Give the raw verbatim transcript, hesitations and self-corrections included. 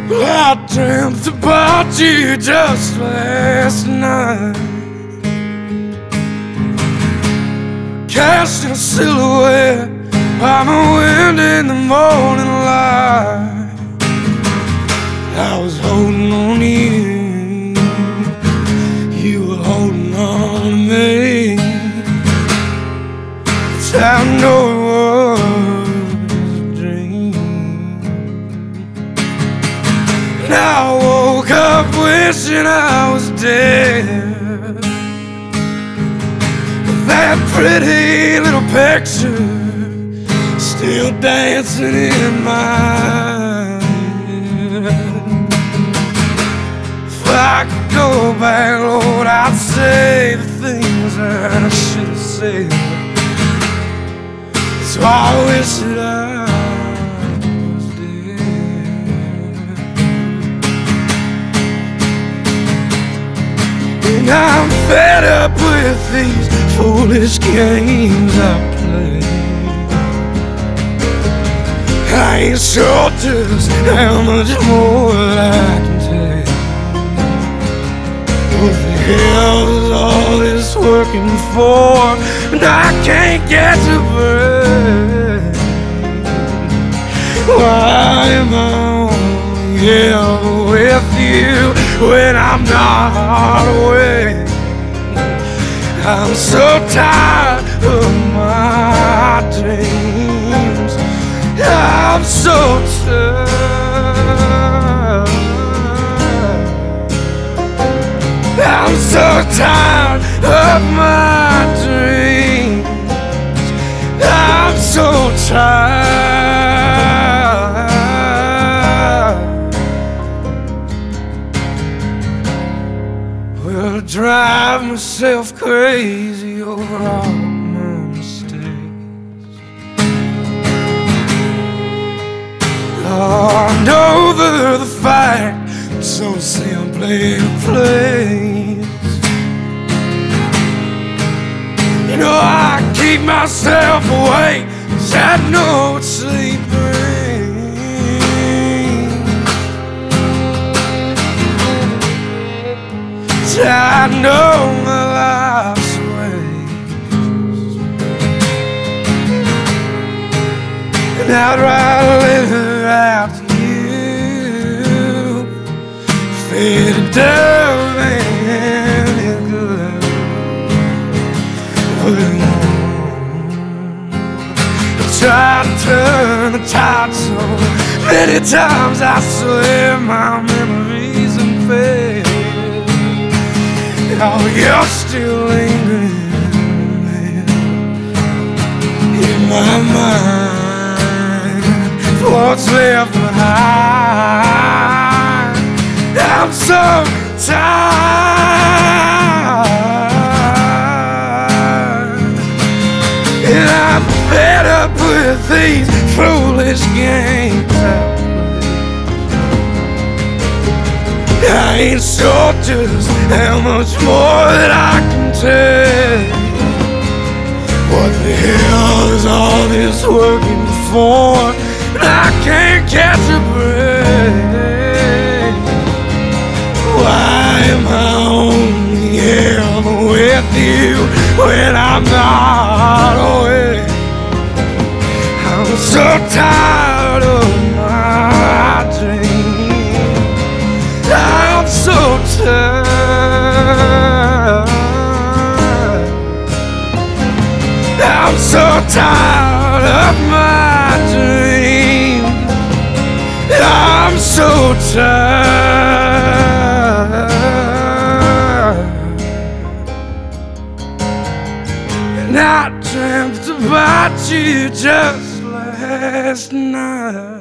I dreamt about you just last night, cast a silhouette by my window in the morning light. I was holding on to you, you were holding on to me. It's how I know it was a dream. And I woke up wishing I was dead. That pretty little picture still dancing in my head. If I could go back, Lord, I'd say the things that I should have said. So I wish that I was dead. And I'm fed up with these foolish games I play. I ain't sure just how much more I can take. What the hell is all this working for? And I can't get to break. Why am I only here with you when I'm not awake? I'm so tired of my dreams. I'm so tired. I'm so tired of my dreams. I'm so tired. Well, I drive myself crazy over all my mistakes, and over the fact it's so simply replaced. You know, I keep myself awake 'cause I know what sleep brings. I know my life's waste, and I'd rather let her out to you, faded down and good. I tried to turn the tide so many times, I swear my memories unfair. Oh, you're still lingering in my mind. What's left behind? I'm so tired, and I'm fed up with these foolish games I I ain't sure just how much more that I can take. What the hell is all this working for? I can't catch a break. Why am I only here with you when I'm not awake? I'm so tired of my dreams. I'm so tired. I'm so tired of my dreams. I'm so tired. And I dreamt about you just last night.